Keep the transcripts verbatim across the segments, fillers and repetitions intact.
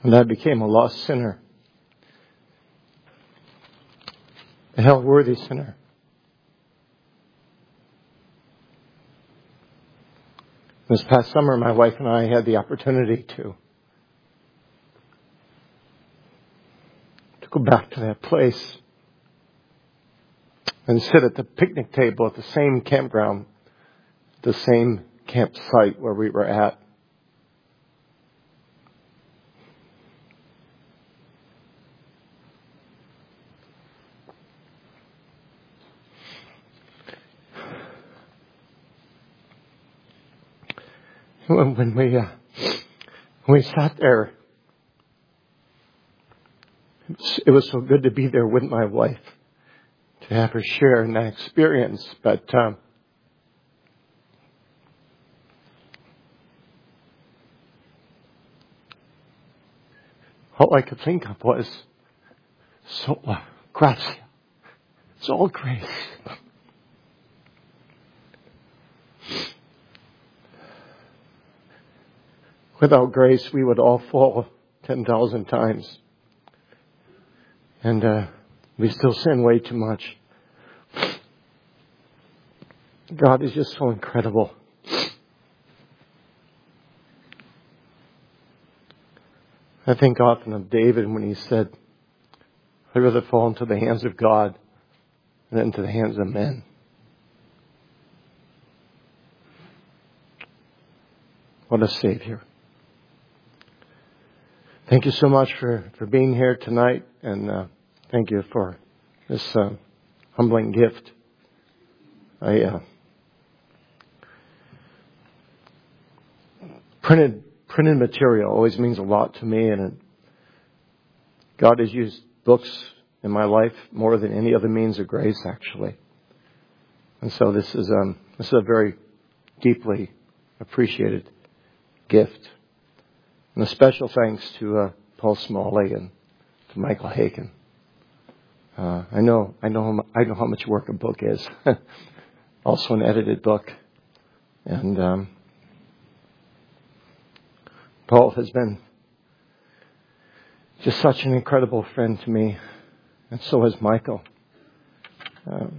And I became a lost sinner. A hell-worthy sinner. This past summer, my wife and I had the opportunity to, to go back to that place and sit at the picnic table at the same campground, the same campsite where we were at. When we, uh, when we sat there, it was so good to be there with my wife, to have her share in that experience. But um, all I could think of was, so, uh, gracia. It's all grace. Without grace, we would all fall ten thousand times. And uh, we still sin way too much. God is just so incredible. I think often of David when he said, I'd rather fall into the hands of God than into the hands of men. What a Savior. Thank you so much for, for being here tonight, and uh, thank you for this uh, humbling gift. I uh, printed printed material always means a lot to me, and it, God has used books in my life more than any other means of grace, actually. And so this is um, this is a very deeply appreciated gift. And a special thanks to uh, Paul Smalley and to Michael Haken. Uh, I know, I know, I know how much work a book is. Also, an edited book, and um, Paul has been just such an incredible friend to me, and so has Michael. Um,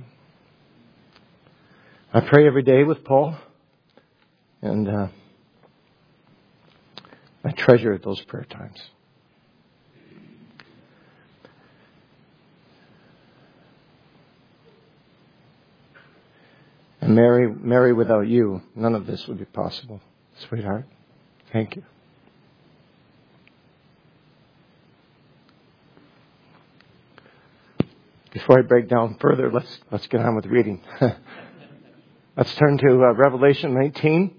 I pray every day with Paul, and Uh, I treasure those prayer times. And Mary, Mary, without you, none of this would be possible. Sweetheart, thank you. Before I break down further, let's let's get on with reading. Let's turn to uh, Revelation nineteen.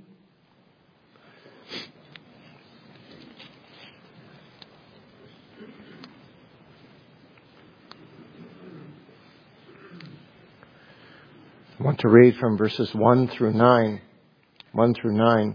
I want to read from verses one through nine. one through nine.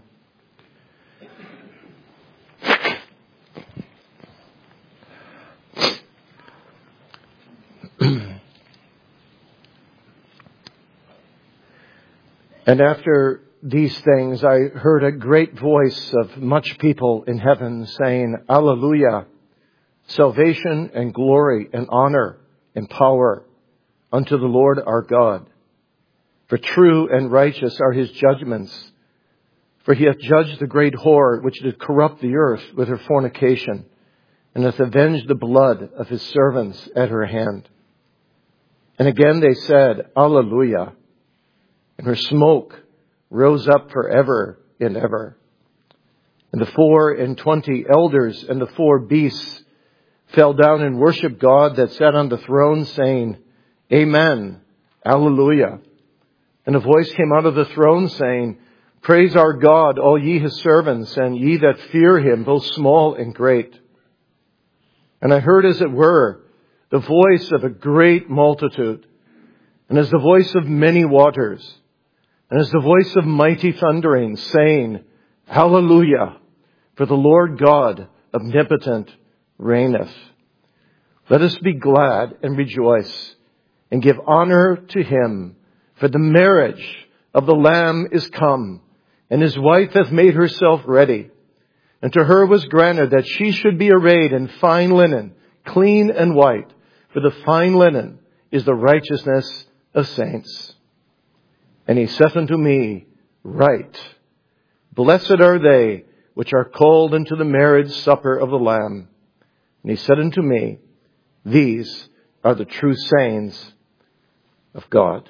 And after these things, I heard a great voice of much people in heaven saying, Alleluia! Salvation and glory and honor and power unto the Lord our God. For true and righteous are his judgments. For he hath judged the great whore which did corrupt the earth with her fornication, and hath avenged the blood of his servants at her hand. And again they said, Alleluia! And her smoke rose up forever and ever. And the four and twenty elders and the four beasts fell down and worshipped God that sat on the throne, saying, Amen, Alleluia. And a voice came out of the throne saying, Praise our God, all ye his servants, and ye that fear him, both small and great. And I heard, as it were, the voice of a great multitude, and as the voice of many waters, and as the voice of mighty thundering, saying, Hallelujah, for the Lord God omnipotent reigneth. Let us be glad and rejoice, and give honor to him. For the marriage of the Lamb is come, and his wife hath made herself ready. And to her was granted that she should be arrayed in fine linen, clean and white. For the fine linen is the righteousness of saints. And he saith unto me, Write, Blessed are they which are called into the marriage supper of the Lamb. And he said unto me, These are the true sayings of God.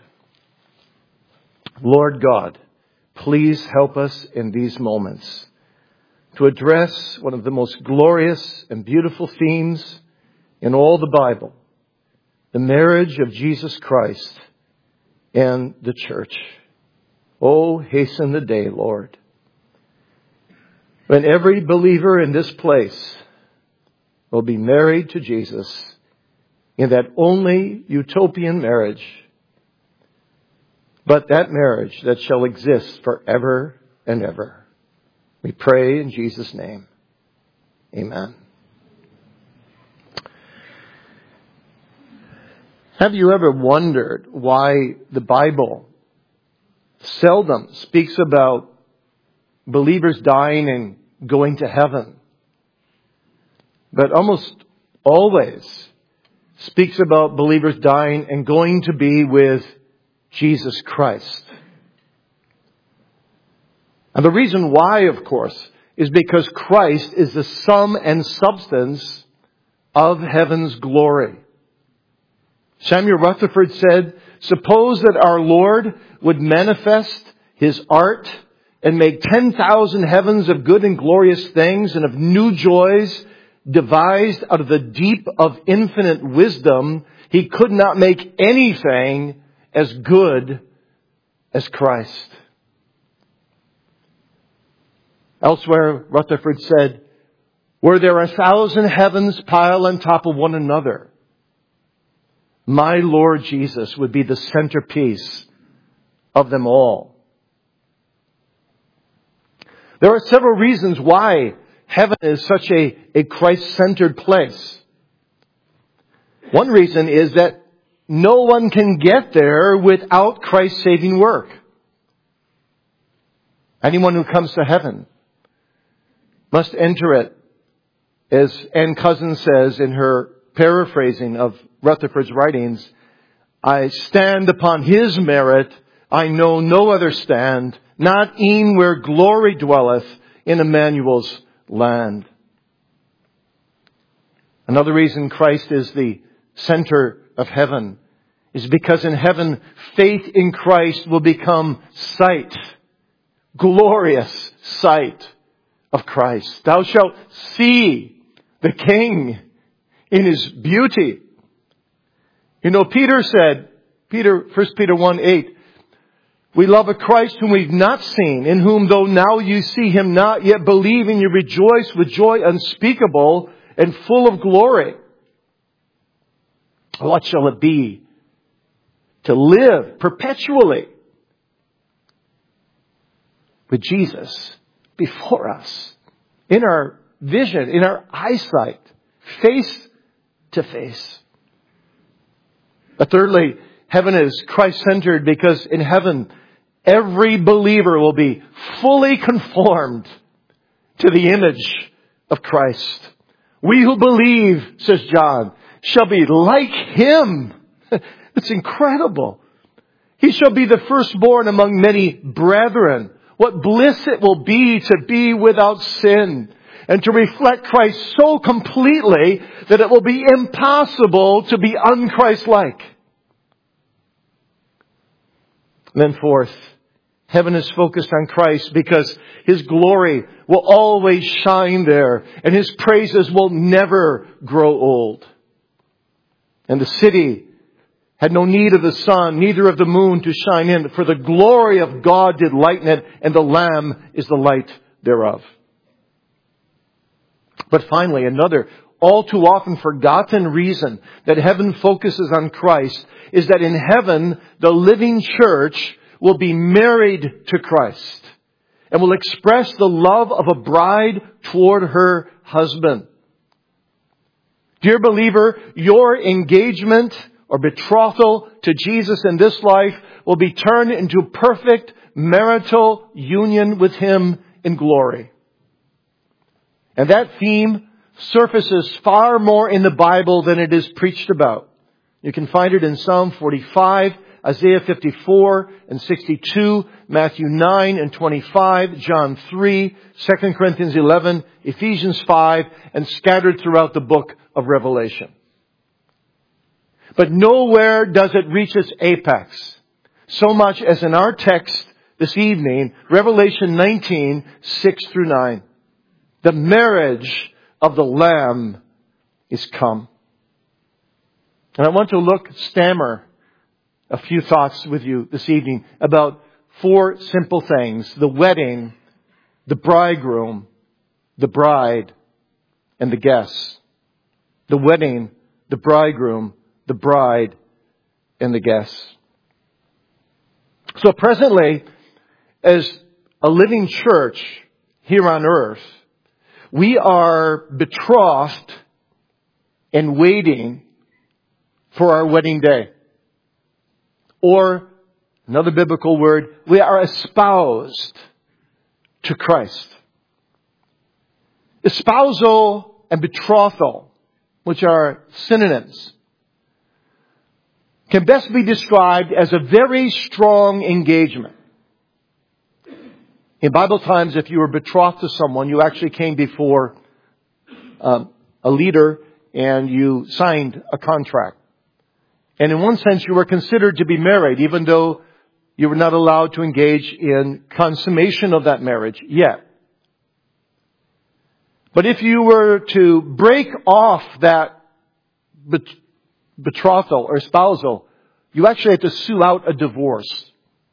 Lord God, please help us in these moments to address one of the most glorious and beautiful themes in all the Bible, the marriage of Jesus Christ and the church. Oh, hasten the day, Lord, when every believer in this place will be married to Jesus in that only utopian marriage, but that marriage that shall exist forever and ever. We pray in Jesus' name. Amen. Have you ever wondered why the Bible seldom speaks about believers dying and going to heaven, but almost always speaks about believers dying and going to be with Jesus Christ? And the reason why, of course, is because Christ is the sum and substance of heaven's glory. Samuel Rutherford said, Suppose that our Lord would manifest His art and make ten thousand heavens of good and glorious things and of new joys devised out of the deep of infinite wisdom. He could not make anything as good as Christ. Elsewhere, Rutherford said, Were there a thousand heavens piled on top of one another, my Lord Jesus would be the centerpiece of them all. There are several reasons why heaven is such a, a Christ-centered place. One reason is that no one can get there without Christ's saving work. Anyone who comes to heaven must enter it, as Ann Cousins says in her paraphrasing of Rutherford's writings, I stand upon His merit, I know no other stand, not e'en where glory dwelleth in Emmanuel's land. Another reason Christ is the center of heaven is because in heaven, faith in Christ will become sight, glorious sight of Christ. Thou shalt see the King in His beauty. You know, Peter said, Peter, First Peter one eight, we love a Christ whom we've not seen, in whom though now you see Him not, yet believing you rejoice with joy unspeakable and full of glory. What shall it be to live perpetually with Jesus before us, in our vision, in our eyesight, face to face? But thirdly, heaven is Christ-centered because in heaven, every believer will be fully conformed to the image of Christ. We who believe, says John, shall be like Him. It's incredible. He shall be the firstborn among many brethren. What bliss it will be to be without sin and to reflect Christ so completely that it will be impossible to be un-Christ-like. And then fourth, heaven is focused on Christ because His glory will always shine there and His praises will never grow old. And the city had no need of the sun, neither of the moon to shine in, for the glory of God did lighten it, and the Lamb is the light thereof. But finally, another all too often forgotten reason that heaven focuses on Christ is that in heaven, the living church will be married to Christ and will express the love of a bride toward her husband. Dear believer, your engagement or betrothal to Jesus in this life will be turned into perfect marital union with Him in glory. And that theme surfaces far more in the Bible than it is preached about. You can find it in Psalm forty-five, Isaiah fifty-four and sixty-two, Matthew nine and twenty-five, John three, Second Corinthians eleven, Ephesians five, and scattered throughout the book of Revelation. But nowhere does it reach its apex so much as in our text this evening, Revelation nineteen, six through nine. The marriage of the Lamb is come. And I want to look, stammer a few thoughts with you this evening about four simple things: the wedding, the bridegroom, the bride, and the guests. The wedding, the bridegroom, the bride, and the guests. So presently, as a living church here on earth, we are betrothed and waiting for our wedding day. Or, another biblical word, we are espoused to Christ. Espousal and betrothal, which are synonyms, can best be described as a very strong engagement. In Bible times, if you were betrothed to someone, you actually came before um, a leader and you signed a contract. And in one sense, you were considered to be married, even though you were not allowed to engage in consummation of that marriage yet. But if you were to break off that bet- betrothal or espousal, you actually had to sue out a divorce.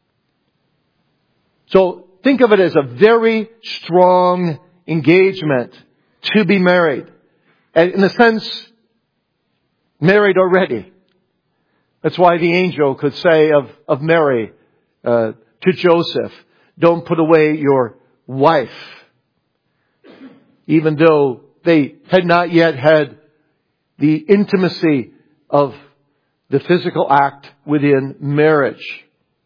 So think of it as a very strong engagement to be married. And in a sense, married already. That's why the angel could say of, of Mary uh, to Joseph, don't put away your wife. Even though they had not yet had the intimacy of the physical act within marriage.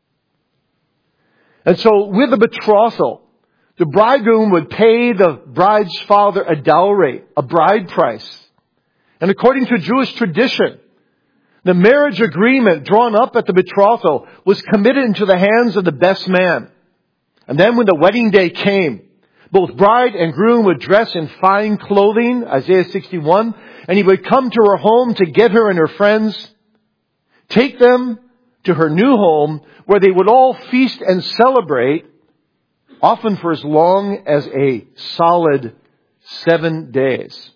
And so with the betrothal, the bridegroom would pay the bride's father a dowry, a bride price. And according to Jewish tradition, the marriage agreement drawn up at the betrothal was committed into the hands of the best man. And then when the wedding day came, both bride and groom would dress in fine clothing, Isaiah sixty-one, and he would come to her home to get her and her friends, take them to her new home, where they would all feast and celebrate, often for as long as a solid seven days.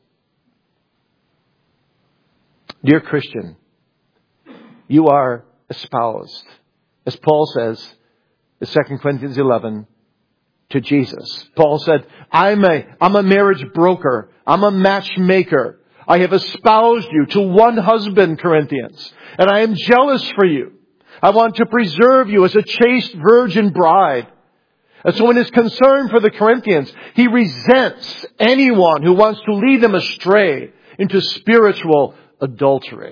Dear Christian, you are espoused, as Paul says in Second Corinthians eleven, to Jesus. Paul said, I'm a, I'm a marriage broker. I'm a matchmaker. I have espoused you to one husband, Corinthians, and I am jealous for you. I want to preserve you as a chaste virgin bride. And so in his concern for the Corinthians, he resents anyone who wants to lead them astray into spiritual adultery.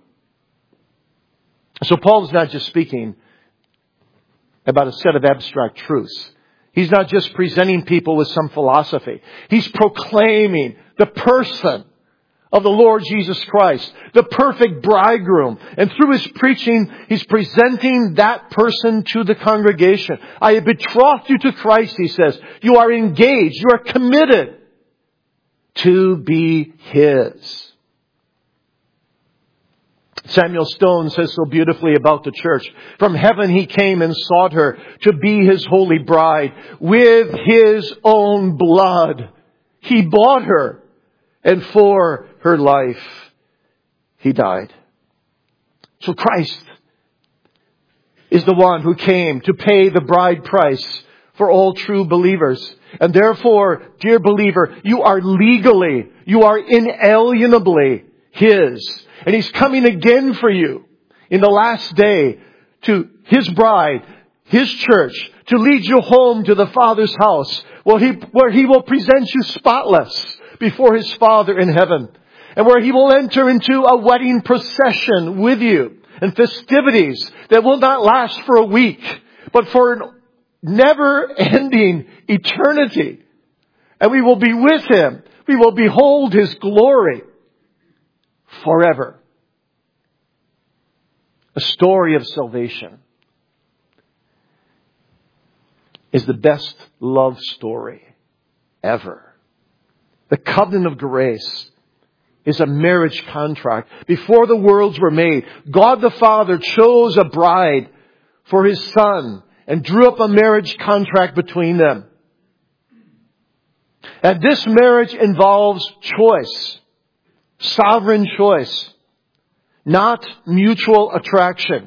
So Paul is not just speaking about a set of abstract truths. He's not just presenting people with some philosophy. He's proclaiming the person of the Lord Jesus Christ, the perfect bridegroom. And through his preaching, he's presenting that person to the congregation. I have betrothed you to Christ, he says. You are engaged. You are committed to be his. Samuel Stone says so beautifully about the church. From heaven he came and sought her to be his holy bride. With his own blood he bought her, and for her life he died. So Christ is the one who came to pay the bride price for all true believers. And therefore, dear believer, you are legally, you are inalienably his. And he's coming again for you in the last day to his bride, his church, to lead you home to the Father's house, where he, where he will present you spotless before his Father in heaven, and where he will enter into a wedding procession with you and festivities that will not last for a week, but for an never-ending eternity. And we will be with him we will behold His glory forever. A story of salvation is the best love story ever. The covenant of grace is a marriage contract. Before the worlds were made, God the Father chose a bride for His Son and drew up a marriage contract between them. And this marriage involves choice, sovereign choice, not mutual attraction.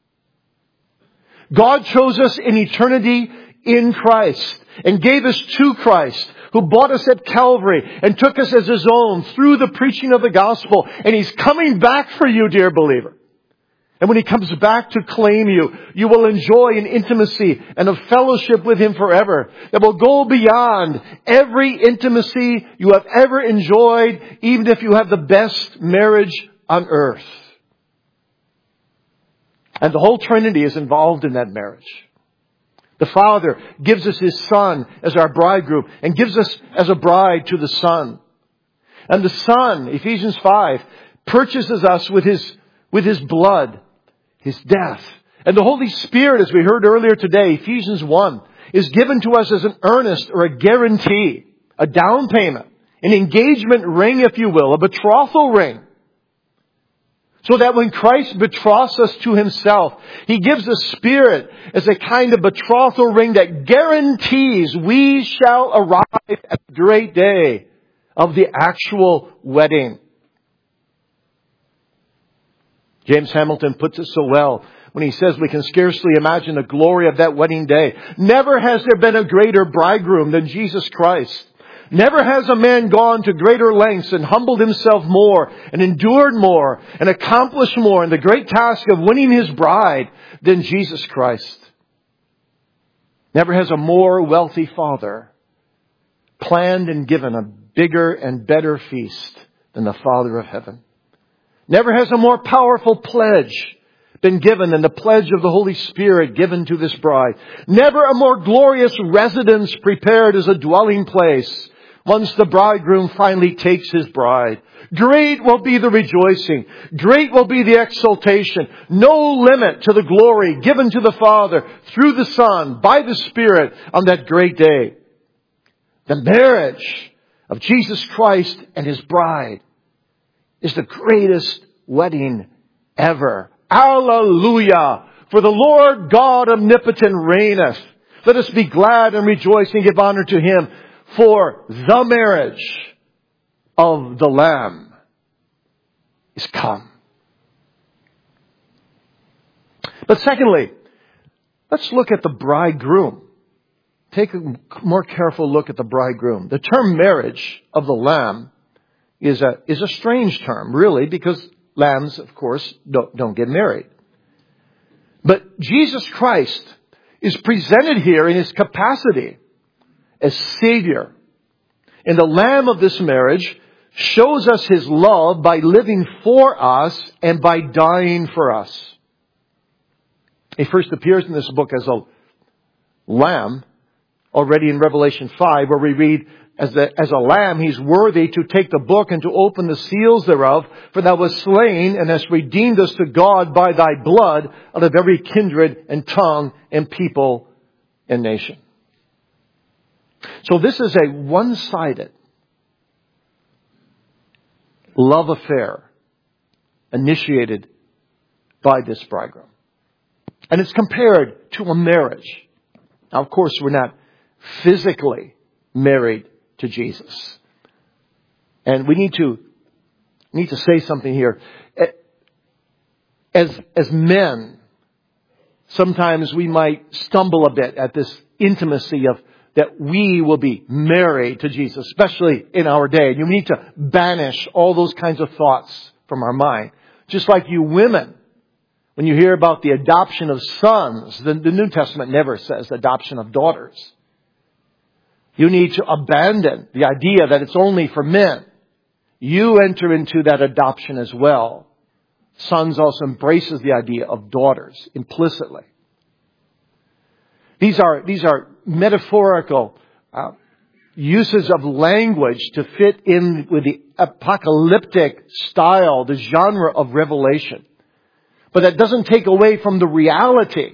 God chose us in eternity in Christ and gave us to Christ, who bought us at Calvary and took us as His own through the preaching of the gospel. And He's coming back for you, dear believer. And when He comes back to claim you, you will enjoy an intimacy and a fellowship with Him forever that will go beyond every intimacy you have ever enjoyed, even if you have the best marriage on earth. And the whole Trinity is involved in that marriage. The Father gives us His Son as our bridegroom and gives us as a bride to the Son. And the Son, Ephesians five, purchases us with His, with His blood, His death. And the Holy Spirit, as we heard earlier today, Ephesians one, is given to us as an earnest or a guarantee, a down payment, an engagement ring, if you will, a betrothal ring. So that when Christ betroths us to Himself, He gives the Spirit as a kind of betrothal ring that guarantees we shall arrive at the great day of the actual wedding. James Hamilton puts it so well when he says we can scarcely imagine the glory of that wedding day. Never has there been a greater bridegroom than Jesus Christ. Never has a man gone to greater lengths and humbled himself more and endured more and accomplished more in the great task of winning his bride than Jesus Christ. Never has a more wealthy father planned and given a bigger and better feast than the Father of heaven. Never has a more powerful pledge been given than the pledge of the Holy Spirit given to this bride. Never a more glorious residence prepared as a dwelling place once the bridegroom finally takes his bride. Great will be the rejoicing. Great will be the exultation. No limit to the glory given to the Father through the Son by the Spirit on that great day. The marriage of Jesus Christ and His bride is the greatest wedding ever. Hallelujah! For the Lord God omnipotent reigneth. Let us be glad and rejoice and give honor to Him. For the marriage of the Lamb is come. But secondly, let's look at the bridegroom. Take a more careful look at the bridegroom. The term marriage of the Lamb is a, is a strange term, really, because lambs, of course, don't, don't get married. But Jesus Christ is presented here in His capacity as Savior. And the Lamb of this marriage shows us His love by living for us and by dying for us. He first appears in this book as a lamb, already in Revelation five, where we read, as, the, as a lamb, He's worthy to take the book and to open the seals thereof. For Thou wast slain and hast redeemed us to God by Thy blood out of every kindred and tongue and people and nation. So this is a one-sided love affair initiated by this bridegroom. And it's compared to a marriage. Now, of course, we're not physically married to Jesus. And we need to need to say something here. As, as men, sometimes we might stumble a bit at this intimacy of that we will be married to Jesus, especially in our day. And you need to banish all those kinds of thoughts from our mind. Just like you women, when you hear about the adoption of sons, the, the New Testament never says adoption of daughters. You need to abandon the idea that it's only for men. You enter into that adoption as well. Sons also embraces the idea of daughters implicitly. These are, these are metaphorical uh, uses of language to fit in with the apocalyptic style, the genre of Revelation. But that doesn't take away from the reality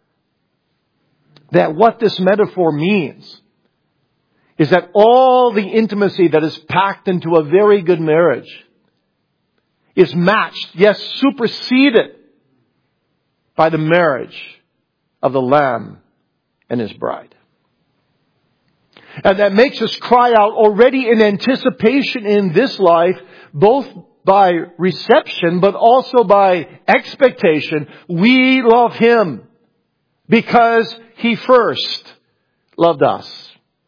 that what this metaphor means is that all the intimacy that is packed into a very good marriage is matched, yes, superseded by the marriage of the Lamb and His bride. And that makes us cry out already in anticipation in this life, both by reception but also by expectation. We love Him because He first loved us.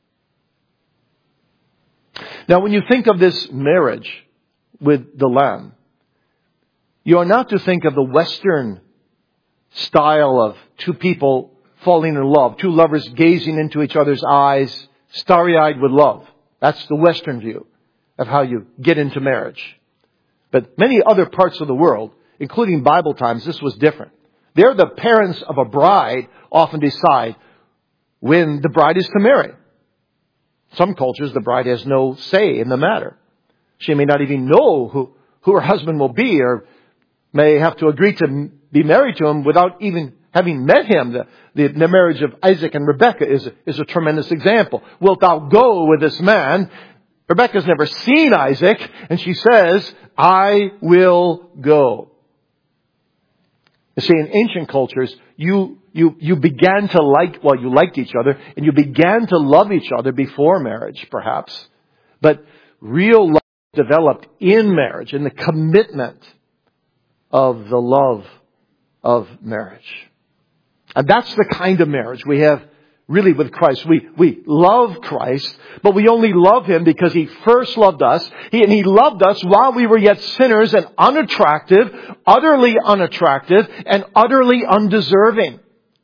Now, when you think of this marriage with the Lamb, you are not to think of the Western style of two people falling in love, two lovers gazing into each other's eyes, starry-eyed with love. That's the Western view of how you get into marriage. But many other parts of the world, including Bible times, this was different. There, the parents of a bride often decide when the bride is to marry. Some cultures, the bride has no say in the matter. She may not even know who, who her husband will be, or may have to agree to be married to him without even having met him. The, the, the marriage of Isaac and Rebekah is, is a tremendous example. Wilt thou go with this man? Rebekah's never seen Isaac, and she says, I will go. You see, in ancient cultures, you, you, you began to like, well, you liked each other, and you began to love each other before marriage, perhaps. But real love developed in marriage, in the commitment of the love of marriage. And that's the kind of marriage we have really with Christ. We, we love Christ, but we only love Him because He first loved us. He, and He loved us while we were yet sinners and unattractive, utterly unattractive, and utterly undeserving.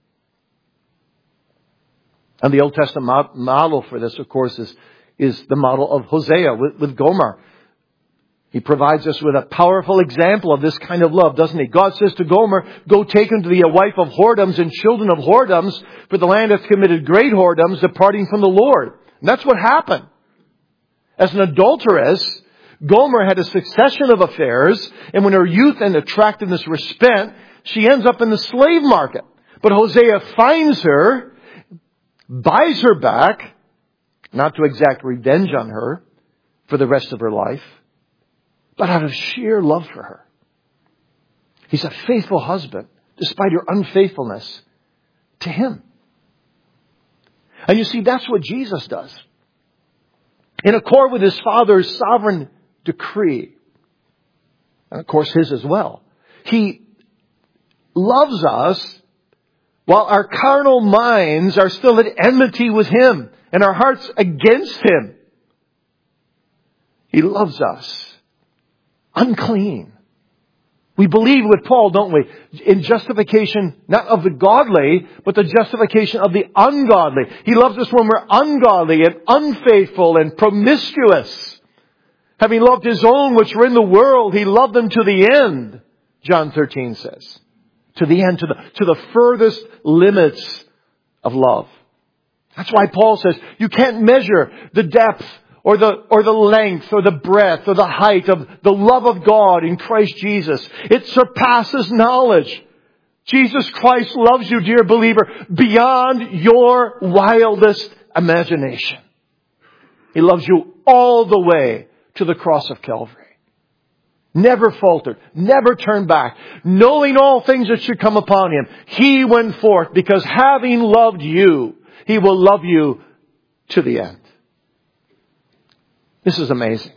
And the Old Testament model for this, of course, is, is the model of Hosea with, with Gomer. He provides us with a powerful example of this kind of love, doesn't He? God says to Gomer, go take unto thee a wife of whoredoms and children of whoredoms, for the land hath committed great whoredoms, departing from the Lord. And that's what happened. As an adulteress, Gomer had a succession of affairs, and when her youth and attractiveness were spent, she ends up in the slave market. But Hosea finds her, buys her back, not to exact revenge on her for the rest of her life, but out of sheer love for her. He's a faithful husband, despite her unfaithfulness to him. And you see, that's what Jesus does. In accord with His Father's sovereign decree, and of course His as well, He loves us while our carnal minds are still at enmity with Him and our hearts against Him. He loves us unclean. We believe with Paul, don't we, in justification not of the godly, but the justification of the ungodly. He loves us when we're ungodly and unfaithful and promiscuous. Having loved His own which were in the world, He loved them to the end, John thirteen says. To the end, to the, to the furthest limits of love. That's why Paul says, you can't measure the depth or the, or the length, or the breadth, or the height of the love of God in Christ Jesus. It surpasses knowledge. Jesus Christ loves you, dear believer, beyond your wildest imagination. He loves you all the way to the cross of Calvary. Never faltered, never turned back. Knowing all things that should come upon Him, He went forth because having loved you, He will love you to the end. This is amazing.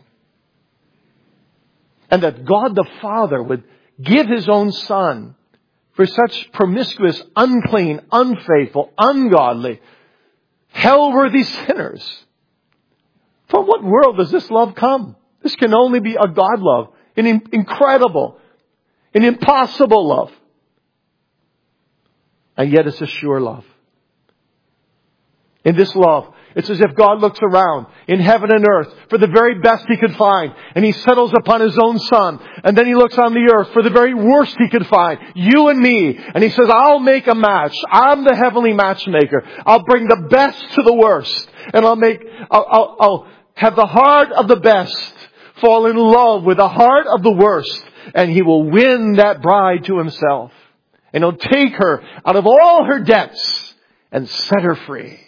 And that God the Father would give His own Son for such promiscuous, unclean, unfaithful, ungodly, hell-worthy sinners. From what world does this love come? This can only be a God love. An incredible, an impossible love. And yet it's a sure love. In this love, It's as if God looks around in heaven and earth for the very best He could find. And He settles upon His own Son. And then He looks on the earth for the very worst He could find. You and me. And He says, I'll make a match. I'm the heavenly matchmaker. I'll bring the best to the worst. And I'll make, I'll, I'll, I'll have the heart of the best fall in love with the heart of the worst. And He will win that bride to Himself. And He'll take her out of all her debts and set her free.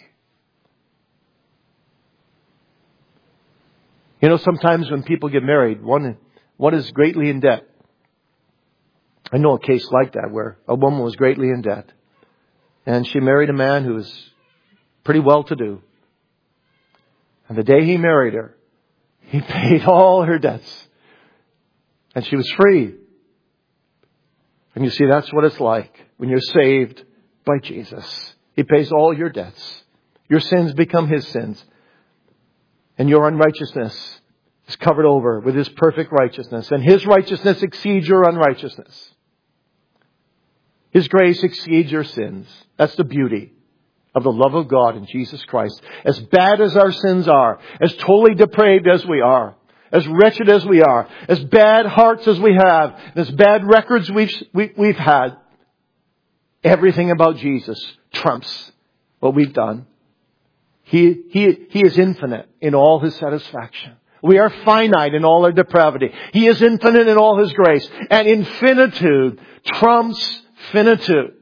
You know, sometimes when people get married, one, one is greatly in debt. I know a case like that where a woman was greatly in debt. And she married a man who was pretty well-to-do. And the day he married her, he paid all her debts. And she was free. And you see, that's what it's like when you're saved by Jesus. He pays all your debts. Your sins become His sins. And your unrighteousness is covered over with His perfect righteousness. And His righteousness exceeds your unrighteousness. His grace exceeds your sins. That's the beauty of the love of God in Jesus Christ. As bad as our sins are, as totally depraved as we are, as wretched as we are, as bad hearts as we have, as bad records we've, we, we've had, everything about Jesus trumps what we've done. He, he, he is infinite in all His satisfaction. We are finite in all our depravity. He is infinite in all His grace. And infinitude trumps finitude.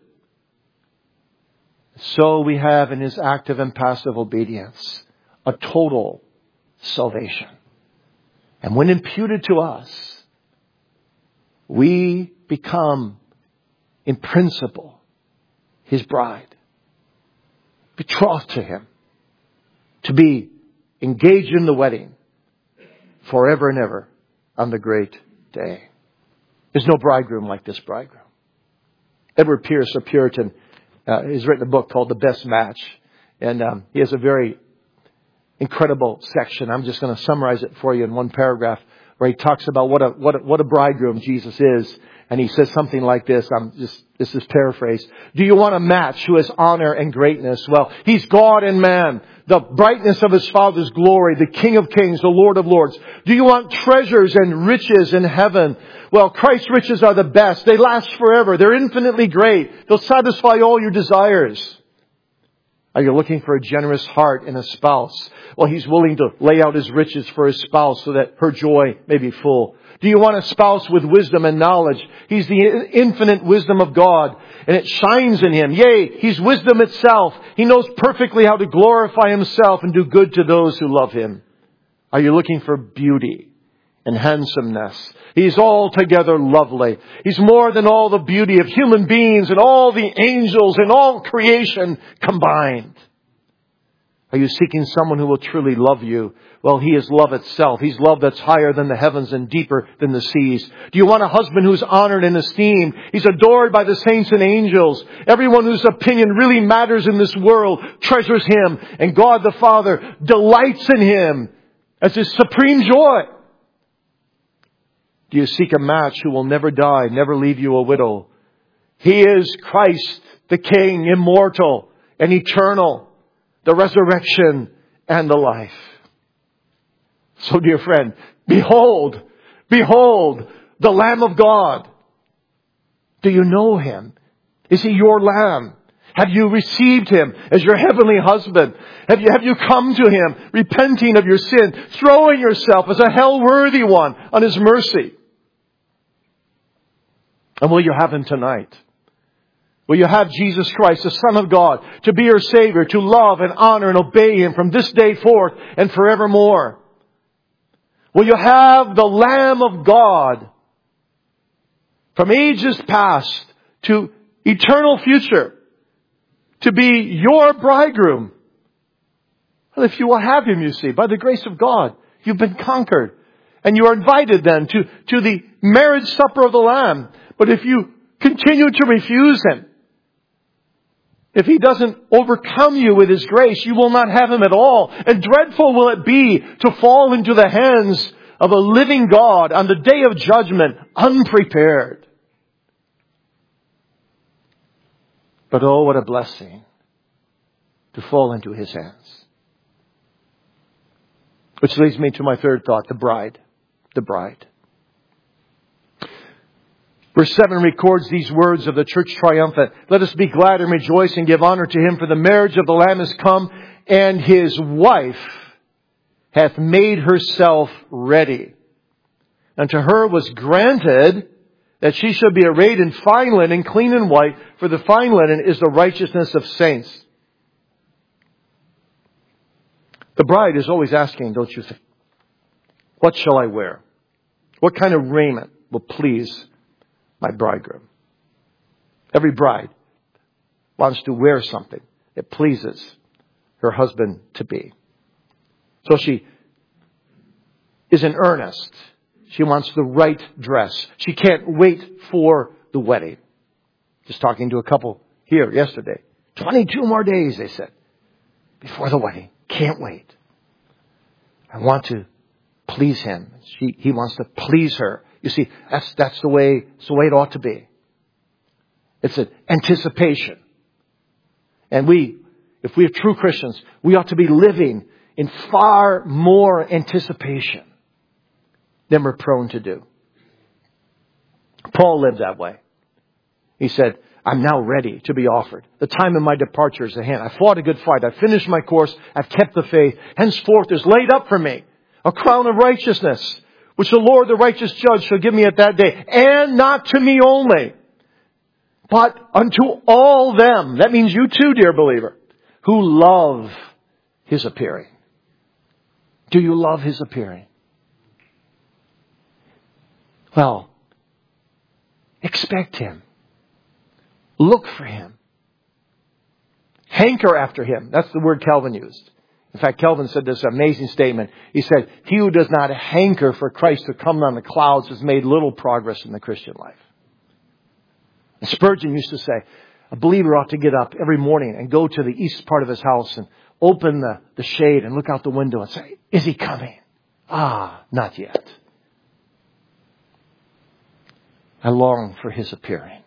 So we have in His active and passive obedience a total salvation. And when imputed to us, we become, in principle, His bride, betrothed to Him, to be engaged in the wedding forever and ever on the great day. There's no bridegroom like this bridegroom. Edward Pierce, a Puritan, uh, has written a book called The Best Match. And um, he has a very incredible section. I'm just going to summarize it for you in one paragraph where he talks about what a, what a, what a bridegroom Jesus is. And he says something like this. I'm just, this is paraphrased. Do you want a match who has honor and greatness? Well, He's God and man, the brightness of His Father's glory, the King of kings, the Lord of lords. Do you want treasures and riches in heaven? Well, Christ's riches are the best. They last forever. They're infinitely great. They'll satisfy all your desires. Are you looking for a generous heart in a spouse? Well, He's willing to lay out His riches for His spouse so that her joy may be full. Do you want a spouse with wisdom and knowledge? He's the infinite wisdom of God, and it shines in Him. Yea, He's wisdom itself. He knows perfectly how to glorify Himself and do good to those who love Him. Are you looking for beauty and handsomeness? He's altogether lovely. He's more than all the beauty of human beings and all the angels and all creation combined. Are you seeking someone who will truly love you? Well, He is love itself. He's love that's higher than the heavens and deeper than the seas. Do you want a husband who's honored and esteemed? He's adored by the saints and angels. Everyone whose opinion really matters in this world treasures Him. And God the Father delights in Him as His supreme joy. Do you seek a match who will never die, never leave you a widow? He is Christ, the King, immortal and eternal, the resurrection and the life. So, dear friend, behold, behold, the Lamb of God. Do you know Him? Is He your Lamb? Have you received Him as your heavenly husband? Have you, have you come to Him, repenting of your sin, throwing yourself as a hell-worthy one on His mercy? And will you have Him tonight? Will you have Jesus Christ, the Son of God, to be your Savior, to love and honor and obey Him from this day forth and forevermore? Will you have the Lamb of God from ages past to eternal future to be your bridegroom? Well, if you will have Him, you see, by the grace of God, you've been conquered. And you are invited then to, to the marriage supper of the Lamb. But if you continue to refuse Him, if He doesn't overcome you with His grace, you will not have Him at all. And dreadful will it be to fall into the hands of a living God on the day of judgment, unprepared. But oh, what a blessing to fall into His hands. Which leads me to my third thought, the bride. The bride. Verse seven records these words of the church triumphant. Let us be glad and rejoice and give honor to him, for the marriage of the Lamb is come, and his wife hath made herself ready. And to her was granted that she should be arrayed in fine linen, clean and white, for the fine linen is the righteousness of saints. The bride is always asking, don't you think, what shall I wear? What kind of raiment will please my bridegroom? Every bride wants to wear something that pleases her husband to be. So she is in earnest. She wants the right dress. She can't wait for the wedding. Just talking to a couple here yesterday. twenty-two more days, they said, before the wedding. Can't wait. I want to please him. She, he wants to please her. You see, that's, that's the way, it's the way it ought to be. It's an anticipation. And we, if we are true Christians, we ought to be living in far more anticipation than we're prone to do. Paul lived that way. He said, I'm now ready to be offered. The time of my departure is at hand. I fought a good fight. I finished my course. I've kept the faith. Henceforth is laid up for me a crown of righteousness, which the Lord, the righteous judge, shall give me at that day. And not to me only, but unto all them. That means you too, dear believer, who love his appearing. Do you love his appearing? Well, expect him. Look for him. Hanker after him. That's the word Calvin used. In fact, Calvin said this amazing statement. He said, he who does not hanker for Christ to come on the clouds has made little progress in the Christian life. And Spurgeon used to say, a believer ought to get up every morning and go to the east part of his house and open the, the shade and look out the window and say, is he coming? Ah, not yet. I long for his appearing.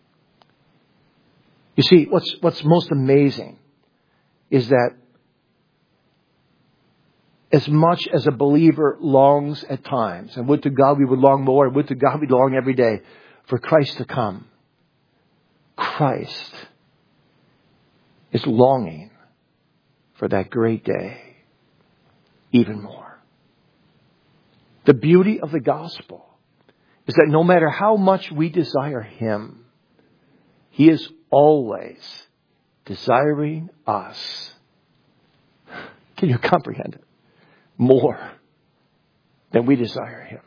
You see, what's, what's most amazing is that as much as a believer longs at times, and would to God we would long more, and would to God we long every day for Christ to come, Christ is longing for that great day even more. The beauty of the gospel is that no matter how much we desire him, he is always desiring us. Can you comprehend it? More than we desire him.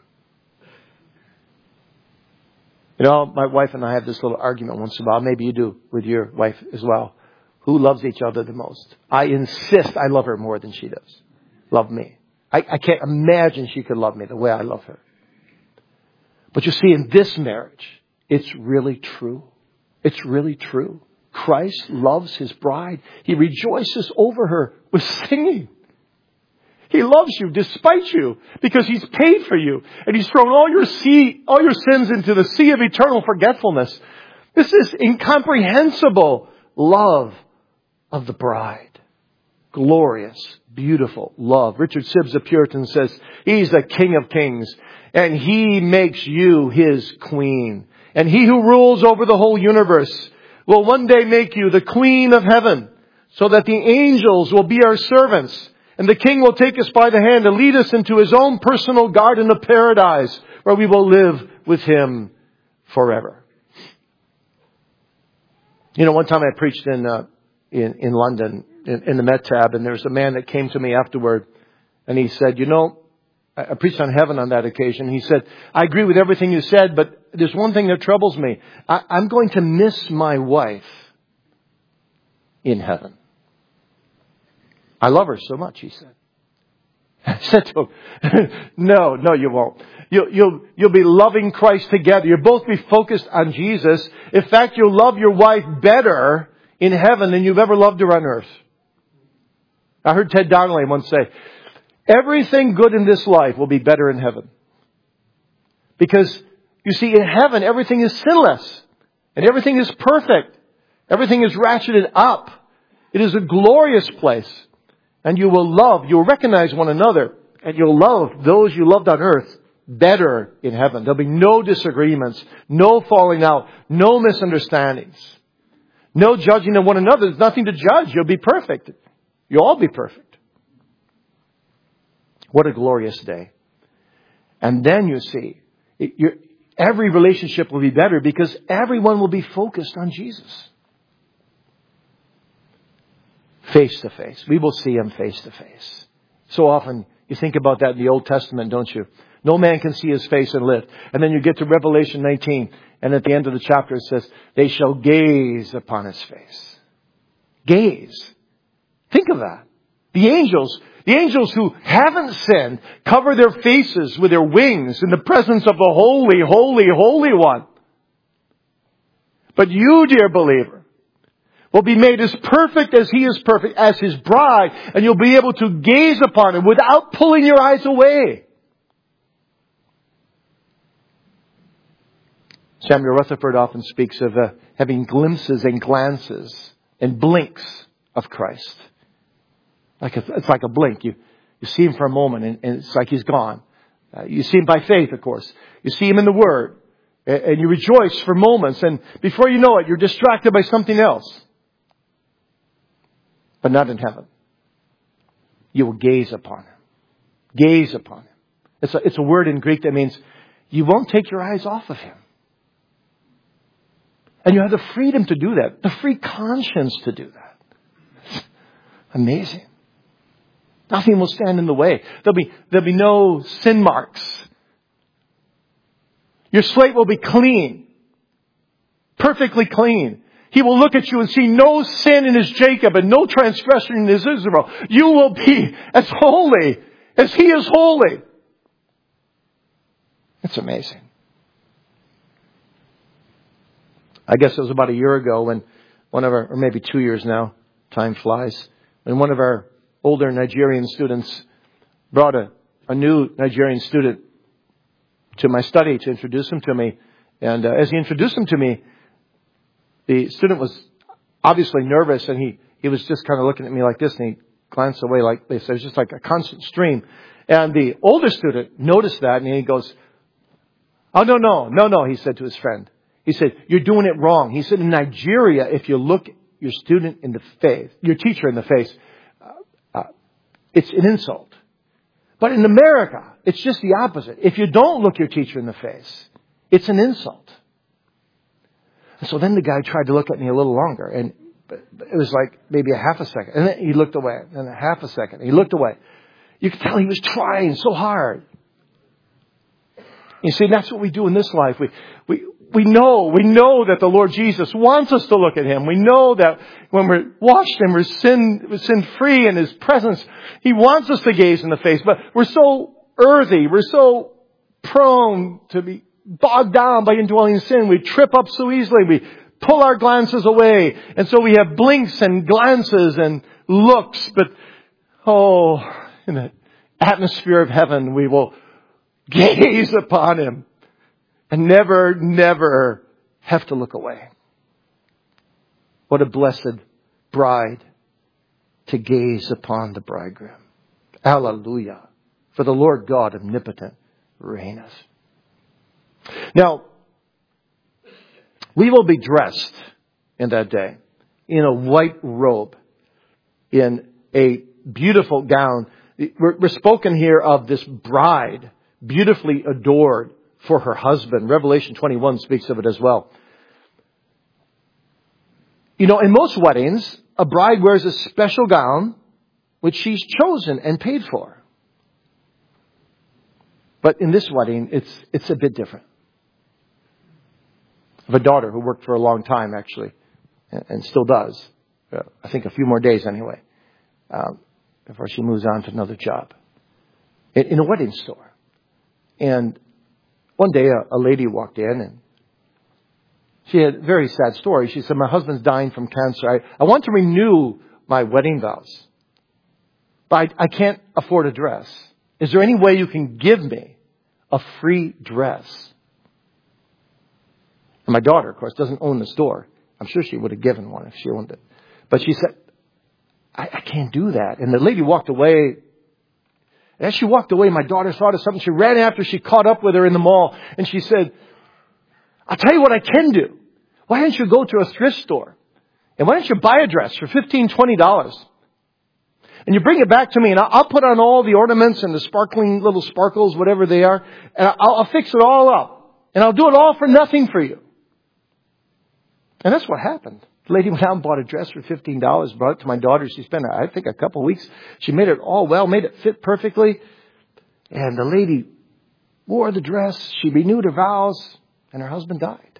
You know, my wife and I have this little argument once in a while. Maybe you do with your wife as well. Who loves each other the most? I insist I love her more than she does. Love me. I, I can't imagine she could love me the way I love her. But you see, in this marriage, it's really true. It's really true. Christ loves his bride. He rejoices over her with singing. He loves you despite you because he's paid for you. And he's thrown all your sea, all your sins into the sea of eternal forgetfulness. This is incomprehensible love of the bride. Glorious, beautiful love. Richard Sibbes, the Puritan, says, he's the King of Kings and he makes you his queen. And he who rules over the whole universe will one day make you the queen of heaven so that the angels will be our servants. And the King will take us by the hand and lead us into his own personal garden of paradise where we will live with him forever. You know, one time I preached in uh, in, in London in, in the Met Tab, and there was a man that came to me afterward and he said, you know, I preached on heaven on that occasion. He said, I agree with everything you said, but there's one thing that troubles me. I, I'm going to miss my wife in heaven. I love her so much, he said. I said to him, no, no, you won't. You'll, you'll, you'll be loving Christ together. You'll both be focused on Jesus. In fact, you'll love your wife better in heaven than you've ever loved her on earth. I heard Ted Donnelly once say, everything good in this life will be better in heaven. Because, you see, in heaven, everything is sinless. And everything is perfect. Everything is ratcheted up. It is a glorious place. And you will love, you will recognize one another And you'll love those you loved on earth better in heaven. There'll be no disagreements, no falling out, no misunderstandings, no judging of one another. There's nothing to judge. You'll be perfect. You'll all be perfect. What a glorious day. And then you see, it, you're, every relationship will be better because everyone will be focused on Jesus. Face to face. We will see Him face to face. So often you think about that in the Old Testament, don't you? No man can see His face and live. And then you get to Revelation nineteen, and at the end of the chapter it says, they shall gaze upon His face. Gaze. Think of that. The angels, the angels who haven't sinned, cover their faces with their wings in the presence of the Holy, Holy, Holy One. But you, dear believer, will be made as perfect as He is perfect, as His bride, and you'll be able to gaze upon Him without pulling your eyes away. Samuel Rutherford often speaks of uh, having glimpses and glances and blinks of Christ. Like a, it's like a blink. You you see Him for a moment, and, and it's like He's gone. Uh, you see Him by faith, of course. You see Him in the Word, and, and you rejoice for moments, and before you know it, you're distracted by something else. But not in heaven. You will gaze upon Him. Gaze upon Him. It's a, it's a word in Greek that means you won't take your eyes off of Him. And you have the freedom to do that. The free conscience to do that. It's amazing. Nothing will stand in the way. There'll be, there'll be no sin marks. Your slate will be clean. Perfectly clean. He will look at you and see no sin in His Jacob and no transgression in His Israel. You will be as holy as He is holy. It's amazing. I guess it was about a year ago when one of our, or maybe two years now, time flies, when one of our older Nigerian students brought a, a new Nigerian student to my study to introduce him to me. And uh, as he introduced him to me, the student was obviously nervous, and he, he was just kind of looking at me like this, and he glanced away like this. It was just like a constant stream. And the older student noticed that, and he goes, oh, no, no, no, no, he said to his friend. He said, you're doing it wrong. He said, in Nigeria, if you look your student in the face, your teacher in the face, uh, uh, it's an insult. But in America, it's just the opposite. If you don't look your teacher in the face, it's an insult. And so then the guy tried to look at me a little longer, and it was like maybe a half a second. And then he looked away, and a half a second. He looked away. You could tell he was trying so hard. You see, that's what we do in this life. We, we, we know, we know that the Lord Jesus wants us to look at Him. We know that when we're washed and we're sin, we're sin free in His presence, He wants us to gaze in the face. But we're so earthy. We're so prone to be bogged down by indwelling sin. We trip up so easily. We pull our glances away. And so we have blinks and glances and looks. But, oh, in the atmosphere of heaven, we will gaze upon Him and never, never have to look away. What a blessed bride to gaze upon the bridegroom. Hallelujah. For the Lord God omnipotent reigneth. Now, we will be dressed in that day in a white robe, in a beautiful gown. We're, we're spoken here of this bride, beautifully adored for her husband. Revelation twenty-one speaks of it as well. You know, in most weddings, a bride wears a special gown which she's chosen and paid for. But in this wedding, it's it's a bit different. I have a daughter who worked for a long time, actually, and still does. Uh, I think a few more days anyway, um, before she moves on to another job. In, in a wedding store. And one day a, a lady walked in, and she had a very sad story. She said, my husband's dying from cancer. I, I want to renew my wedding vows, but I, I can't afford a dress. Is there any way you can give me a free dress? And my daughter, of course, doesn't own the store. I'm sure she would have given one if she owned it. But she said, I, I can't do that. And the lady walked away And as she walked away, my daughter thought of something. She ran after. She caught up with her in the mall. And she said, I'll tell you what I can do. Why don't you go to a thrift store? And why don't you buy a dress for fifteen dollars, twenty dollars? And you bring it back to me, and I'll put on all the ornaments and the sparkling little sparkles, whatever they are. And I'll, I'll fix it all up. And I'll do it all for nothing for you. And that's what happened. The lady went out and bought a dress for fifteen dollars, brought it to my daughter. She spent, I think, a couple of weeks. She made it all well, made it fit perfectly. And the lady wore the dress. She renewed her vows, and her husband died.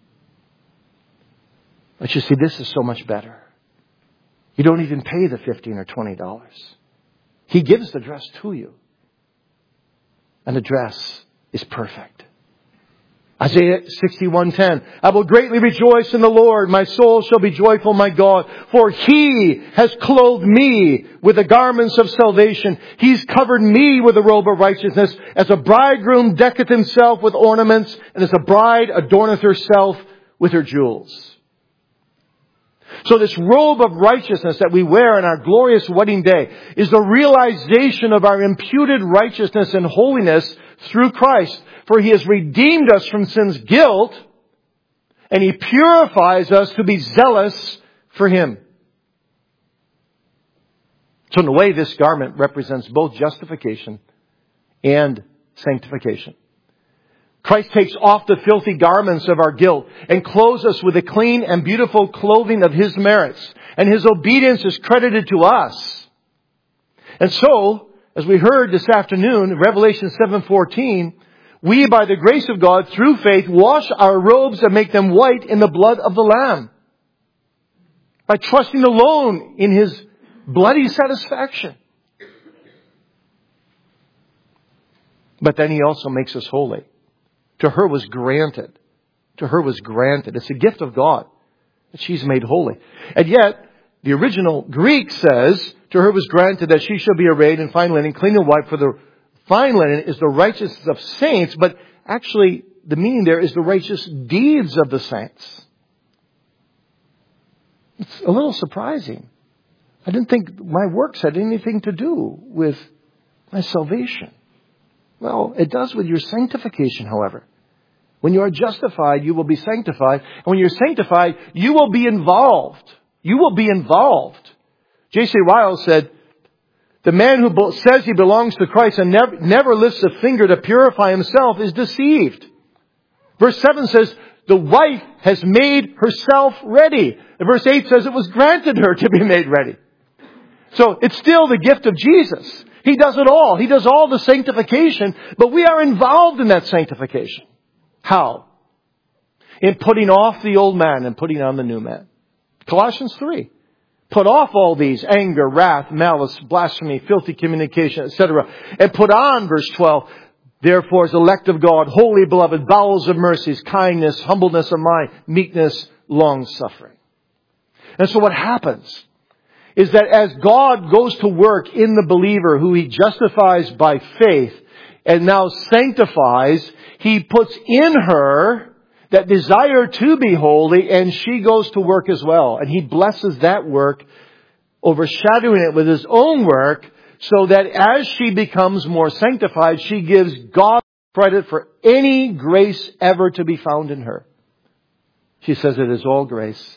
But you see, this is so much better. You don't even pay the fifteen or twenty dollars. He gives the dress to you. And the dress is perfect. Isaiah sixty-one ten. I will greatly rejoice in the Lord. My soul shall be joyful, my God. For He has clothed me with the garments of salvation. He's covered me with a robe of righteousness. As a bridegroom decketh himself with ornaments, and as a bride adorneth herself with her jewels. So this robe of righteousness that we wear on our glorious wedding day is the realization of our imputed righteousness and holiness through Christ. For He has redeemed us from sin's guilt, and He purifies us to be zealous for Him. So in a way, this garment represents both justification and sanctification. Christ takes off the filthy garments of our guilt and clothes us with the clean and beautiful clothing of His merits. And His obedience is credited to us. And so, as we heard this afternoon, Revelation seven fourteen, we, by the grace of God, through faith, wash our robes and make them white in the blood of the Lamb. By trusting alone in His bloody satisfaction. But then He also makes us holy. To her was granted. To her was granted. It's a gift of God that she's made holy. And yet, the original Greek says, to her was granted that she shall be arrayed in fine linen, clean and white, for the fine linen is the righteousness of saints. But actually, the meaning there is the righteous deeds of the saints. It's a little surprising. I didn't think my works had anything to do with my salvation. Well, it does with your sanctification, however. When you are justified, you will be sanctified. And when you're sanctified, you will be involved. You will be involved. J C Ryle said, the man who says he belongs to Christ and never, never lifts a finger to purify himself is deceived. Verse seven says, the wife has made herself ready. And verse eight says it was granted her to be made ready. So it's still the gift of Jesus. He does it all. He does all the sanctification, but we are involved in that sanctification. How? In putting off the old man and putting on the new man. Colossians three. Put off all these: anger, wrath, malice, blasphemy, filthy communication, et cetera. And put on, verse twelve, therefore as elect of God, holy beloved, bowels of mercies, kindness, humbleness of mind, meekness, long-suffering. And so what happens is that as God goes to work in the believer who He justifies by faith and now sanctifies, He puts in her that desire to be holy, and she goes to work as well. And He blesses that work, overshadowing it with His own work, so that as she becomes more sanctified, she gives God credit for any grace ever to be found in her. She says it is all grace.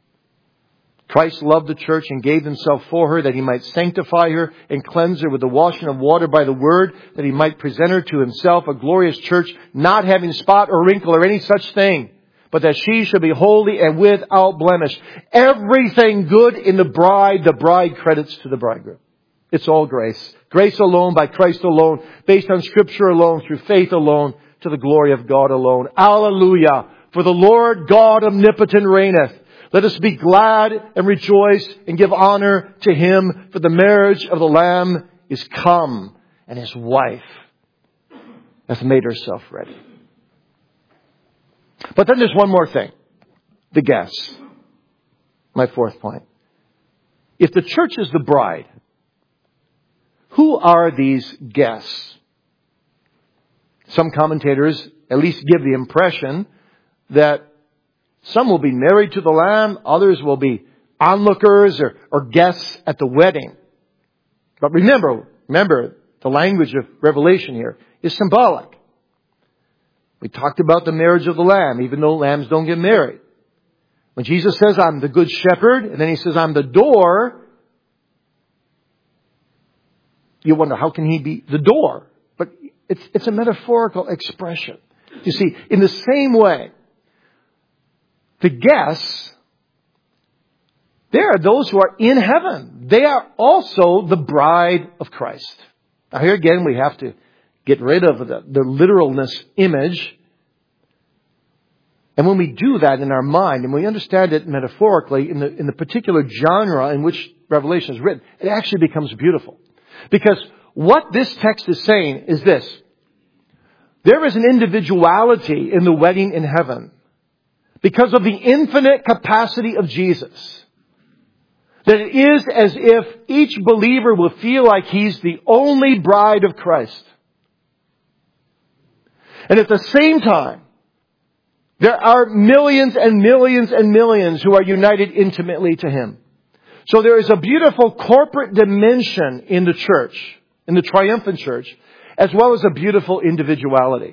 Christ loved the church and gave Himself for her that He might sanctify her and cleanse her with the washing of water by the Word, that He might present her to Himself a glorious church, not having spot or wrinkle or any such thing, but that she should be holy and without blemish. Everything good in the bride, the bride credits to the bridegroom. It's all grace. Grace alone, by Christ alone, based on Scripture alone, through faith alone, to the glory of God alone. Alleluia! For the Lord God omnipotent reigneth. Let us be glad and rejoice and give honor to Him, for the marriage of the Lamb is come, and His wife hath made herself ready. But then there's one more thing. The guests. My fourth point. If the church is the bride, who are these guests? Some commentators at least give the impression that some will be married to the Lamb. Others will be onlookers or, or guests at the wedding. But remember, remember, the language of Revelation here is symbolic. We talked about the marriage of the Lamb, even though lambs don't get married. When Jesus says, I'm the good shepherd, and then He says, I'm the door, you wonder, how can He be the door? But it's, it's a metaphorical expression. You see, in the same way, the guests, there are those who are in heaven. They are also the bride of Christ. Now here again, we have to get rid of the, the literalness image. And when we do that in our mind, and we understand it metaphorically in the, in the particular genre in which Revelation is written, it actually becomes beautiful. Because what this text is saying is this. There is an individuality in the wedding in heaven because of the infinite capacity of Jesus. That it is as if each believer will feel like he's the only bride of Christ. And at the same time, there are millions and millions and millions who are united intimately to Him. So there is a beautiful corporate dimension in the church, in the triumphant church, as well as a beautiful individuality.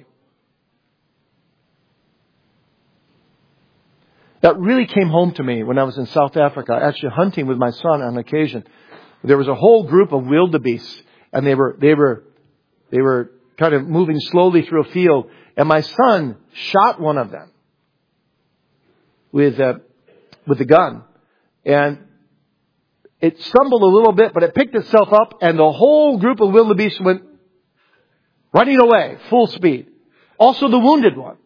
That really came home to me when I was in South Africa, actually hunting with my son on occasion. There was a whole group of wildebeests, and they were they were they were kind of moving slowly through a field, and my son shot one of them with a with a gun, and it stumbled a little bit, but it picked itself up, and the whole group of wildebeests went running away, full speed. Also the wounded one.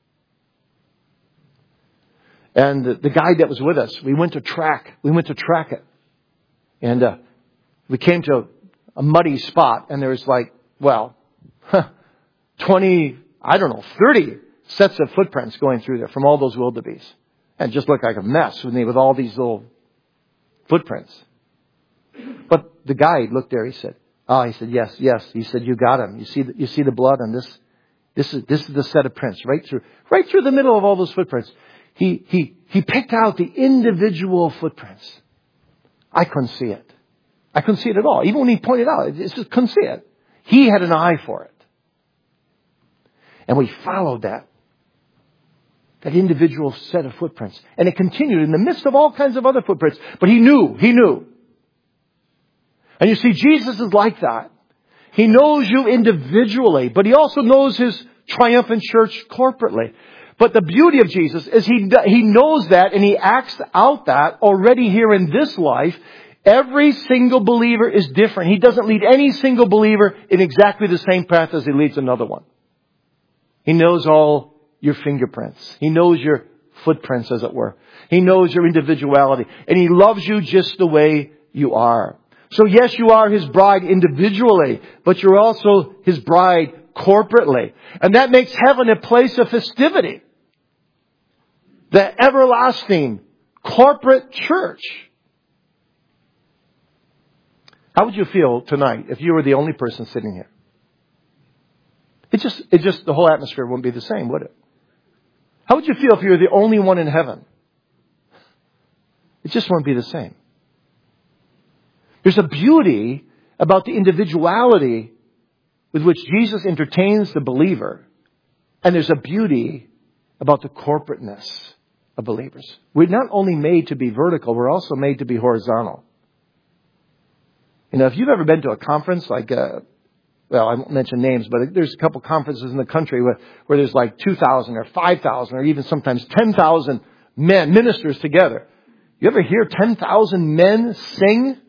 And the, the guide that was with us, we went to track, we went to track it. And uh, we came to a, a muddy spot, and there was like, well, twenty, I don't know, thirty sets of footprints going through there from all those wildebeests. And it just looked like a mess with me with all these little footprints. But the guide looked there, he said, oh, he said, yes, yes. He said, you got him. You see the, you see the blood on this? This is, this is the set of prints right through, right through the middle of all those footprints. He, he, he picked out the individual footprints. I couldn't see it. I couldn't see it at all. Even when he pointed out, I just couldn't see it. He had an eye for it. And we followed that. That individual set of footprints. And it continued in the midst of all kinds of other footprints. But he knew, he knew. And you see, Jesus is like that. He knows you individually, but He also knows His triumphant church corporately. But the beauty of Jesus is He, He knows that, and He acts out that already here in this life. Every single believer is different. He doesn't lead any single believer in exactly the same path as He leads another one. He knows all your fingerprints. He knows your footprints, as it were. He knows your individuality. And He loves you just the way you are. So yes, you are His bride individually, but you're also His bride corporately. And that makes heaven a place of festivity. The everlasting corporate church. How would you feel tonight if you were the only person sitting here? It just, it just, the whole atmosphere wouldn't be the same, would it? How would you feel if you were the only one in heaven? It just wouldn't be the same. There's a beauty about the individuality with which Jesus entertains the believer. And there's a beauty about the corporateness of believers. We're not only made to be vertical, we're also made to be horizontal. You know, if you've ever been to a conference like, uh, well, I won't mention names, but there's a couple conferences in the country where, where there's like two thousand or five thousand or even sometimes ten thousand men, ministers together. You ever hear ten thousand men sing?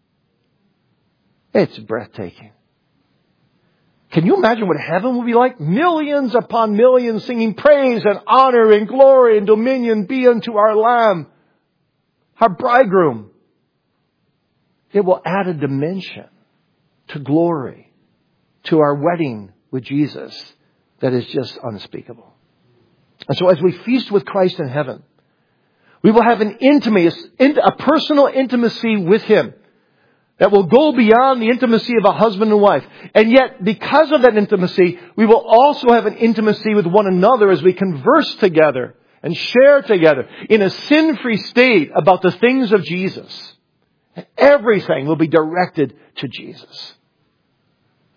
It's breathtaking. Can you imagine what heaven will be like? Millions upon millions singing praise and honor and glory and dominion be unto our Lamb, our bridegroom. It will add a dimension to glory, to our wedding with Jesus that is just unspeakable. And so as we feast with Christ in heaven, we will have an intimacy, a personal intimacy with Him that will go beyond the intimacy of a husband and wife. And yet, because of that intimacy, we will also have an intimacy with one another as we converse together and share together in a sin-free state about the things of Jesus. And everything will be directed to Jesus.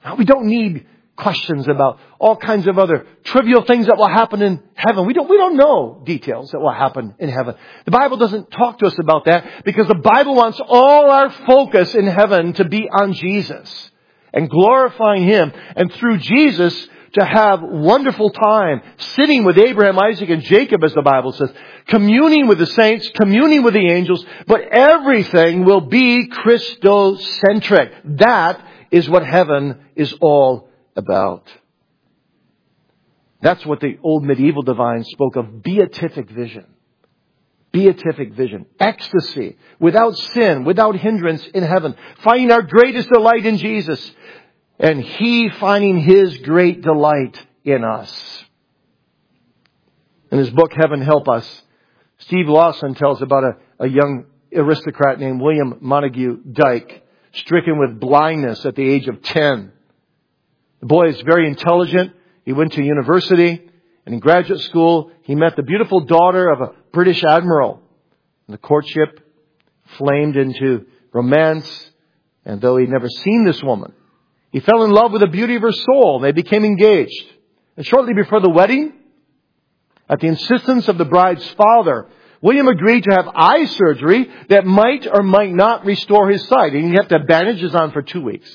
Now, we don't need questions about all kinds of other trivial things that will happen in heaven. We don't, we don't know details that will happen in heaven. The Bible doesn't talk to us about that because the Bible wants all our focus in heaven to be on Jesus and glorifying Him. And through Jesus to have wonderful time sitting with Abraham, Isaac, and Jacob, as the Bible says, communing with the saints, communing with the angels, but everything will be Christocentric. That is what heaven is all about. That's what the old medieval divines spoke of, beatific vision. Beatific vision. Ecstasy. Without sin, without hindrance in heaven. Finding our greatest delight in Jesus. And He finding His great delight in us. In his book, Heaven Help Us, Steve Lawson tells about a, a young aristocrat named William Montague Dyke, stricken with blindness at the age of ten. The boy is very intelligent. He went to university, and in graduate school, he met the beautiful daughter of a British admiral. And the courtship flamed into romance, and though he'd never seen this woman, he fell in love with the beauty of her soul. They became engaged. And shortly before the wedding, at the insistence of the bride's father, William agreed to have eye surgery that might or might not restore his sight. And he'd have to have bandages on for two weeks.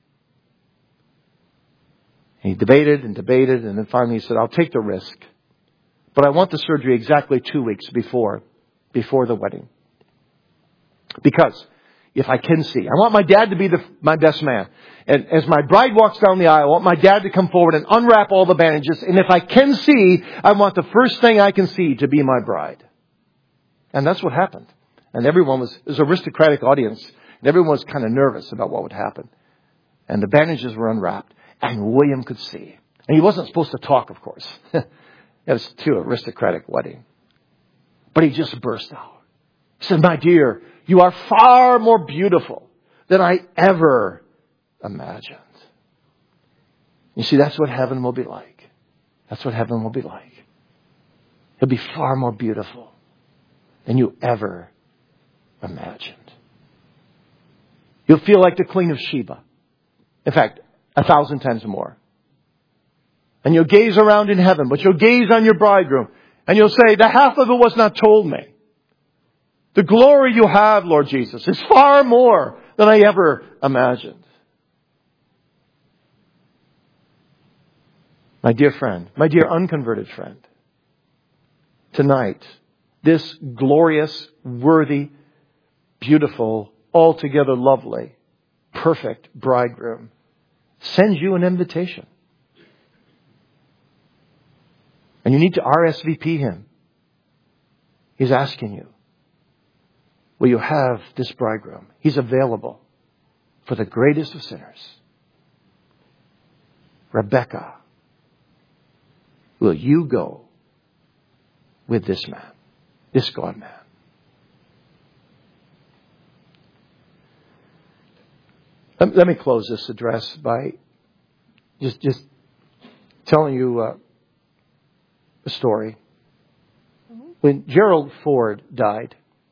And he debated and debated, and then finally he said, I'll take the risk. But I want the surgery exactly two weeks before, before the wedding. Because if I can see, I want my dad to be the, my best man. And as my bride walks down the aisle, I want my dad to come forward and unwrap all the bandages. And if I can see, I want the first thing I can see to be my bride. And that's what happened. And everyone was, it was an aristocratic audience. And everyone was kind of nervous about what would happen. And the bandages were unwrapped. And William could see. And he wasn't supposed to talk, of course. It was too aristocratic wedding. But he just burst out. He said, my dear, you are far more beautiful than I ever imagined. You see, that's what heaven will be like. That's what heaven will be like. It'll be far more beautiful than you ever imagined. You'll feel like the Queen of Sheba. In fact, a thousand times more. And you'll gaze around in heaven, but you'll gaze on your bridegroom, and you'll say, the half of it was not told me. The glory you have, Lord Jesus, is far more than I ever imagined. My dear friend, my dear unconverted friend, tonight, this glorious, worthy, beautiful, altogether lovely, perfect bridegroom sends you an invitation. And you need to R S V P him. He's asking you, will you have this bridegroom? He's available for the greatest of sinners. Rebecca, will you go with this man, this God-man? Let, let me close this address by just, just telling you uh, a story. When Gerald Ford died,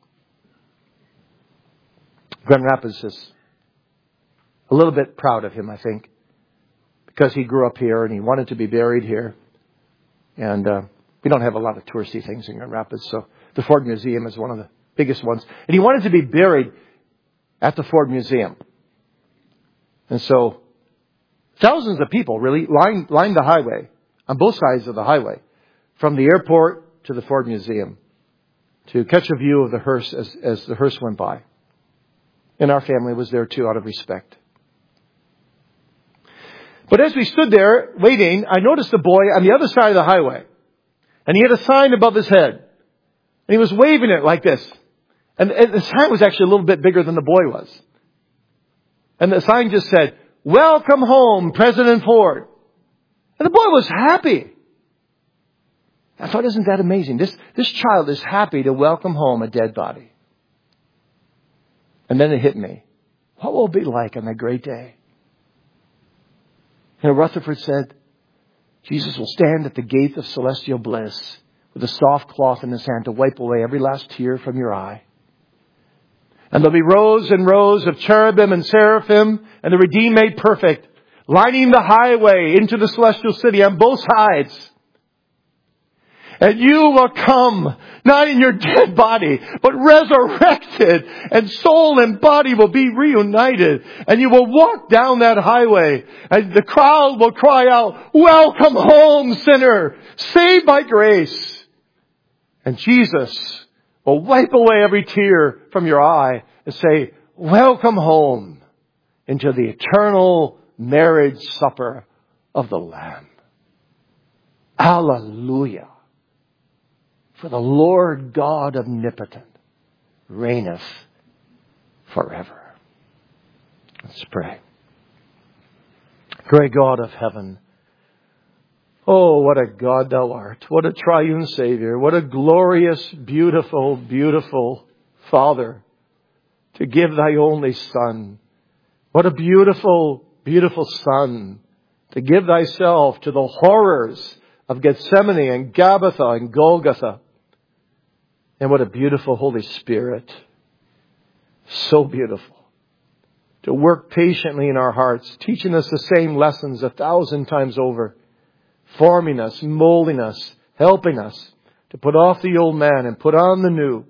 Grand Rapids is a little bit proud of him, I think, because he grew up here and he wanted to be buried here. And uh, we don't have a lot of touristy things in Grand Rapids, so the Ford Museum is one of the biggest ones. And he wanted to be buried at the Ford Museum. And so thousands of people really lined, lined the highway, on both sides of the highway, from the airport to the Ford Museum, to catch a view of the hearse as, as the hearse went by. And our family was there too, out of respect. But as we stood there waiting, I noticed a boy on the other side of the highway. And he had a sign above his head. And he was waving it like this. And the sign was actually a little bit bigger than the boy was. And the sign just said, "Welcome home, President Ford." And the boy was happy. I thought, isn't that amazing? This, this child is happy to welcome home a dead body. And then it hit me. What will it be like on that great day? You know, Rutherford said, Jesus will stand at the gate of celestial bliss with a soft cloth in his hand to wipe away every last tear from your eye. And there'll be rows and rows of cherubim and seraphim and the redeemed made perfect, lining the highway into the celestial city on both sides. And you will come, not in your dead body, but resurrected, and soul and body will be reunited. And you will walk down that highway, and the crowd will cry out, "Welcome home, sinner, saved by grace." And Jesus will wipe away every tear from your eye and say, "Welcome home into the eternal marriage supper of the Lamb." Hallelujah. For the Lord God omnipotent reigneth forever. Let's pray. Great God of heaven, oh, what a God thou art. What a triune Savior. What a glorious, beautiful, beautiful Father to give thy only Son. What a beautiful, beautiful Son to give thyself to the horrors of Gethsemane and Gabbatha and Golgotha. And what a beautiful Holy Spirit. So beautiful. To work patiently in our hearts, teaching us the same lessons a thousand times over. Forming us, molding us, helping us to put off the old man and put on the new.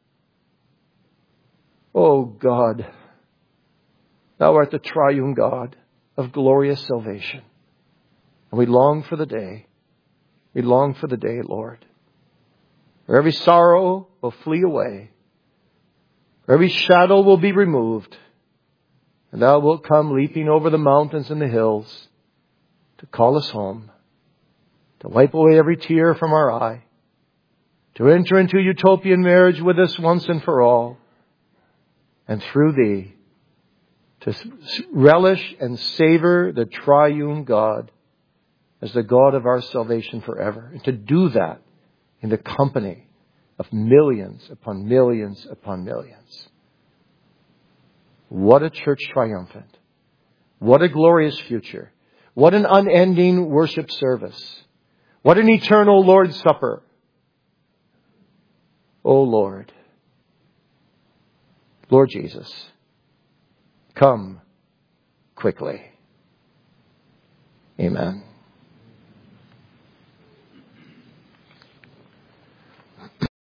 Oh God, thou art the triune God of glorious salvation. And we long for the day. We long for the day, Lord, where every sorrow will flee away, where every shadow will be removed, and thou wilt come leaping over the mountains and the hills to call us home, to wipe away every tear from our eye, to enter into utopian marriage with us once and for all, and through thee to relish and savor the triune God as the God of our salvation forever. And to do that in the company of millions upon millions upon millions. What a church triumphant. What a glorious future. What an unending worship service. What an eternal Lord's Supper. Oh Lord. Lord Jesus, come quickly. Amen.